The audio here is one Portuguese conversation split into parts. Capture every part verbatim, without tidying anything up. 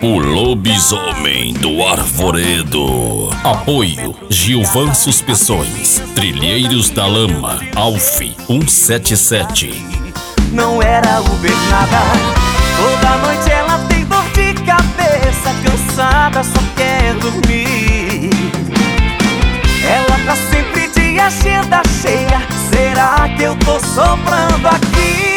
O lobisomem do arvoredo. Apoio Gilvan Suspensões, Trilheiros da Lama, Alf cento e setenta e sete. Não era Uber nada. Toda noite ela tem dor de cabeça, cansada, só quer dormir. Ela tá sempre de agenda cheia. Será que eu tô sobrando aqui?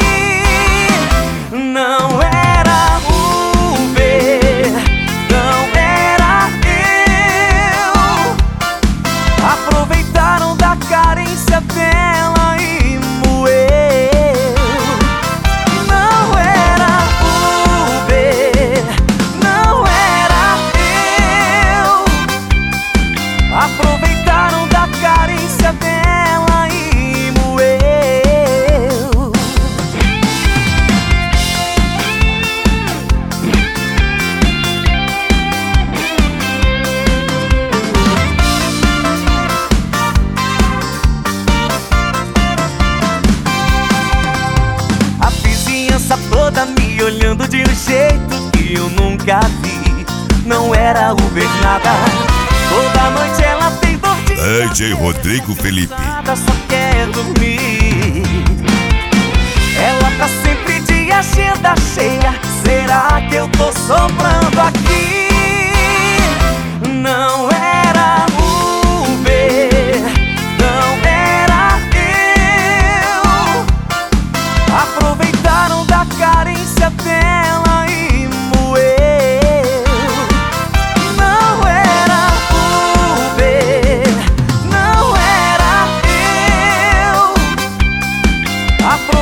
Não era Uber, não era eu. Aproveitaram da carência dela e moeu. Não era Uber, não era eu. Aproveitaram da carência dela e moeu. A vizinhança toda me olhando de um jeito que eu nunca vi. Não era Uber nada. Toda noite ela tem dor de D J Rodrigo Felipe. Só quer dormir. Ela tá sempre de agenda cheia. Será que eu tô sobrando aqui? Não era Uber, não era eu. Aproveitaram da carência dela e moeu. Não era Uber, não era eu. Aproveitaram